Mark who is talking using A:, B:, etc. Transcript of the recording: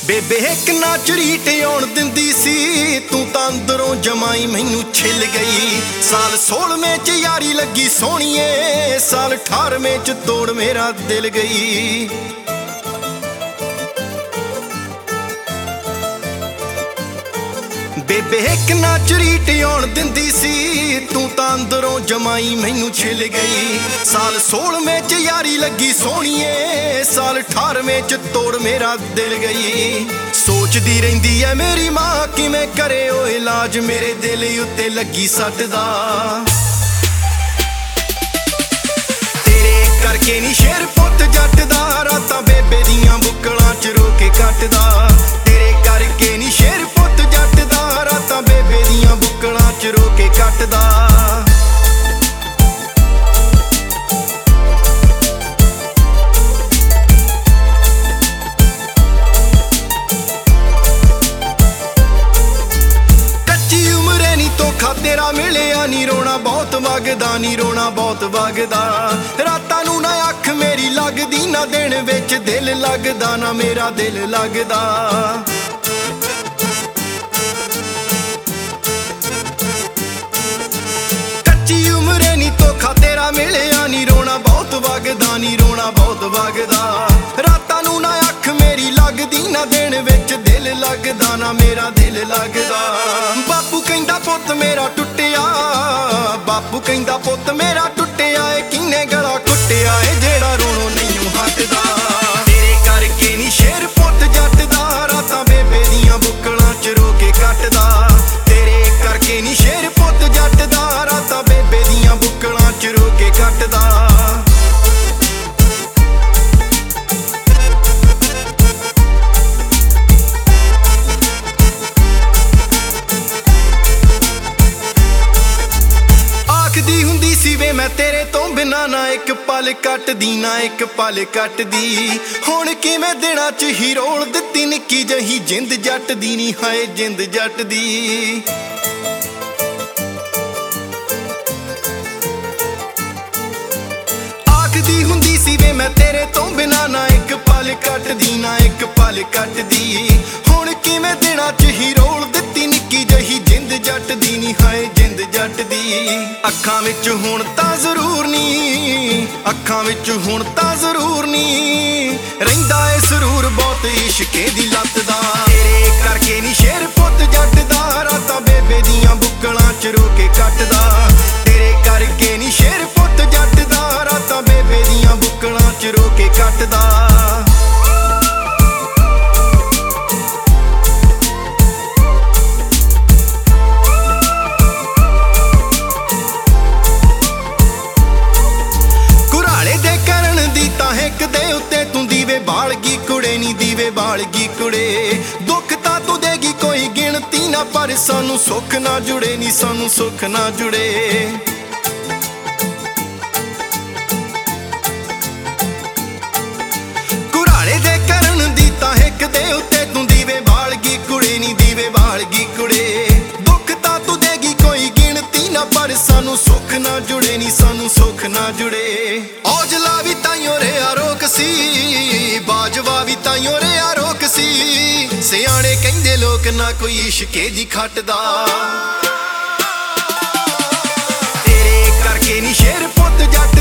A: ਬੇਬੇ ਇੱਕ ਨਾ ਝਰੀਟ ਆਉਣ ਦਿੰਦੀ ਸੀ, ਤੂੰ ਤਾਂ ਅੰਦਰੋਂ ਜਮਾਈ ਮੈਨੂੰ ਛਿੱਲ ਗਈ। ਸਾਲ 16ਵੇਂ ਚ ਯਾਰੀ ਲੱਗੀ ਸੋਹਣੀਏ, ਸਾਲ 18ਵੇਂ ਚ ਤੋੜ ਮੇਰਾ ਦਿਲ ਗਈ। ਬੇਬੇ ਇੱਕ ਨਾ ਝਰੀਟ ਆਉਣ ਦਿੰਦੀ ਸੀ, ਤੂੰ ਤਾਂ ਅੰਦਰੋਂ ਜਮਾਈ ਮੈਨੂੰ ਛਿੱਲ ਗਈ। ਸਾਲ 16ਵੇਂ ਚ ਯਾਰੀ ਲੱਗੀ ਸੋਹਣੀਏ, ਸਾਲ 18ਵੇਂ ਚ ਤੋੜ ਮੇਰਾ ਦਿਲ ਗਈ। ਸੋਚਦੀ ਰਹਿੰਦੀ ਐ ਮੇਰੀ ਮਾਂ ਕਿਵੇਂ ਕਰੇ ਉਹ ਇਲਾਜ, ਮੇਰੇ ਦਿਲ ਉੱਤੇ ਲੱਗੀ ਸੱਟ ਦਾ। ਤੇਰੇ ਕਰਕੇ ਨੀ ਸ਼ੇਰ ਪੁੱਤ ਜੱਟ ਦਾ, ਰਾਤਾਂ ਬੇਬੇ ਦੀਆਂ ਬੁੱਕਲਾਂ ਚ ਰੋ ਕੇ ਕੱਟਦਾ। ਤੇਰੇ ਕਰਕੇ ਨੀ ਸ਼ੇਰ ਪੁੱਤ ਜੱਟ ਦਾ, ਰਾਤਾਂ ਬੇਬੇ ਦੀਆਂ ਬੁੱਕਲਾਂ ਚ ਰੋ ਕੇ ਕੱਟਦਾ। ਕੱਚੀ ਉਮਰੇ ਨੀ ਧੋਖਾ ਤੇਰਾ ਮਿਲਿਆ, ਨੀ ਰੋਣਾ ਬਹੁਤ ਵਗਦਾ, ਨੀ ਰੋਣਾ ਬਹੁਤ ਵਗਦਾ। ਰਾਤਾਂ ਨੂੰ ਨਾ ਅੱਖ ਮੇਰੀ ਲੱਗਦੀ, ਨਾ ਦਿਨ ਵਿੱਚ ਦਿਲ ਲੱਗਦਾ, ਨਾ ਮੇਰਾ ਦਿਲ ਲੱਗਦਾ। ਕੱਚੀ ਉਮਰੇ ਨੀ ਧੋਖਾ ਤੇਰਾ ਮਿਲਿਆ, ਨੀ ਰੋਣਾ ਬਹੁਤ ਵਗਦਾ, ਨੀ ਰੋਣਾ ਬਹੁਤ ਵਗਦਾ। ਰਾਤਾਂ ਨੂੰ ਨਾ ਅੱਖ ਮੇਰੀ ਲੱਗਦੀ, ਨਾ ਦਿਨ ਵਿੱਚ ਦਿਲ ਲੱਗਦਾ, ਨਾ ਮੇਰਾ ਦਿਲ ਲੱਗਦਾ। ਬਾਪੂ ਕਹਿੰਦਾ ਪੁੱਤ ਮੇਰਾ ਟੁੱਟਿਆ, ਬਾਪੂ ਕਹਿੰਦਾ ਪੁੱਤ ਮੇਰਾ ਟੁੱਟਿਆ ਏ, ਕਿੰਨੇ ਗਲਾ ਕੁੱਟਿਆ ਏ ਜਿਹੜਾ ਰੋਣੋਂ ਨਹੀਂ ਹਟਦਾ। ਤੇਰੇ ਕਰਕੇ ਨੀ ਸ਼ੇਰ ਪੁੱਤ ਜੱਟ ਦਾ, ਰਾਤਾਂ ਬੇਬੇ ਦੀਆਂ ਬੁੱਕਲਾਂ ਚ ਰੋ ਕੇ ਕੱਟਦਾ। ਤੇਰੇ ਕਰਕੇ ਨੀ ਸ਼ੇਰ ਪੁੱਤ ਜੱਟ ਦਾ, ਰਾਤਾਂ ਬੇਬੇ ਦੀਆਂ ਬੁੱਕਲਾਂ ਚ ਰੋ ਕੇ ਕੱਟਦਾ। ਆਖਦੀ ਹੁੰਦੀ ਸੀ ਵੇ ਮੈਂ ਤੇਰੇ ਤੋਂ ਬਿਨਾਂ ਨਾ ਇੱਕ ਪਲ ਕੱਟਦੀ, ਨਾ ਇੱਕ ਪਲ ਕੱਟਦੀ। ਹੁਣ ਕਿਵੇਂ ਦਿਨਾਂ ਚ ਹੀ ਰੋਲ ਦਿੱਤੀ ਨਿੱਕੀ ਜਹੀ ਜਿੰਦ ਜੱਟ ਦੀ, ਨੀ ਹਾਏ ਜਿੰਦ ਜੱਟ ਦੀ। ਆਖਦੀ ਹੁੰਦੀ ਸੀ ਵੇ ਮੈਂ ਤੇਰੇ ਤੋਂ ਬਿਨਾਂ ਨਾ ਇੱਕ ਪਲ ਕੱਟਦੀ, ਨਾ ਇੱਕ ਪਲ ਕੱਟਦੀ। ਹੁਣ ਕਿਵੇਂ ਦਿਨਾਂ ਚ ਹੀ ਰੋਲ ਦਿੱਤੀ ਨਿੱਕੀ ਜਹੀ ਜਿੰਦ ਜੱਟ ਦੀ, ਨੀ ਹਾਏ ਜਿੰਦ ਜੱਟ ਦੀ। ਅੱਖਾਂ ਵਿੱਚ ਹੁਣ ਤਾਂ ਜ਼ਰੂਰ ਨੀ, ਅੱਖਾਂ ਵਿੱਚ ਹੁਣ ਤਾਂ ਜ਼ਰੂਰ ਨੀ, ਰਹਿੰਦਾ ਏ ਸਰੂਰ ਬਹੁਤ ਇਸ਼ਕੇ ਦੀ ਲੱਤ ਦਾ। ਤੇਰੇ ਕਰਕੇ ਨੀ ਸ਼ੇਰ ਪੁੱਤ ਜੱਟ ਦਾ, ਰਾਤਾਂ ਬੇਬੇ ਦੀਆਂ ਬੁੱਕਲਾਂ ਚ ਰੋ ਕੇ ਕੱਟਦਾ। ਤੇਰੇ ਕਰਕੇ ਨੀ ਸ਼ੇਰ ਪੁੱਤ ਜੱਟ ਦਾ, ਰਾਤਾਂ ਬੇਬੇ ਦੀਆਂ ਬੁੱਕਲਾਂ ਚ ਰੋ ਕੇ ਕੱਟਦਾ। ਇੱਕ ਦੇ ਉੱਤੇ ਤੂੰ ਦੀਵੇ ਬਾਲ ਗਈ ਕੁੜੇ, ਨੀ ਦੀਵੇ ਬਾਲ ਗਈ ਕੁੜੇ। ਦੁੱਖ ਤਾਂ ਤੂੰ ਦੇਗੀ ਕੋਈ ਗਿਣਤੀ ਨਾ, ਪਰ ਸਾਨੂੰ ਸੁੱਖ ਨਾ ਜੁੜੇ, ਨੀ ਸਾਨੂੰ ਸੁੱਖ ਨਾ ਜੁੜੇ। ਕੁਰਾਲੇ ਦੇ ਕਰਨ ਦੀ ਤਾਂ ਇੱਕ ਦੇ ਉੱਤੇ ਤੂੰ ਦੀਵੇ ਬਾਲ ਗਈ ਕੁੜੇ, ਨੀ ਦੀਵੇ ਬਾਲ ਗਈ ਕੁੜੇ। ਦੁੱਖ ਤਾਂ ਤੂੰ ਦੇਗੀ ਕੋਈ ਗਿਣਤੀ ਨਾ, ਪਰ ਸਾਨੂੰ ਸੁੱਖ ਨਾ ਜੁੜੇ, ਨੀ ਸਾਨੂੰ ਸੁੱਖ ਨਾ ਜੁੜੇ। ਔਜਲਾ ਵੀ ਤਾਈਓ ਰਿਆ ਰੋਕ ਸੀ, ਬਾਜਵਾ ਵੀ ਤਾਈਓ ਰਿਆ ਰੋਕ ਸੀ। ਸਿਆਣੇ ਕਹਿੰਦੇ ਲੋਕ ਨਾ ਕੋਈ ਇਸ਼ਕੇ ਦੀ ਖੱਟਦਾ। ਤੇਰੇ ਕਰਕੇ ਨੀ ਸ਼ੇਰ ਪੁੱਤ ਜੱਟ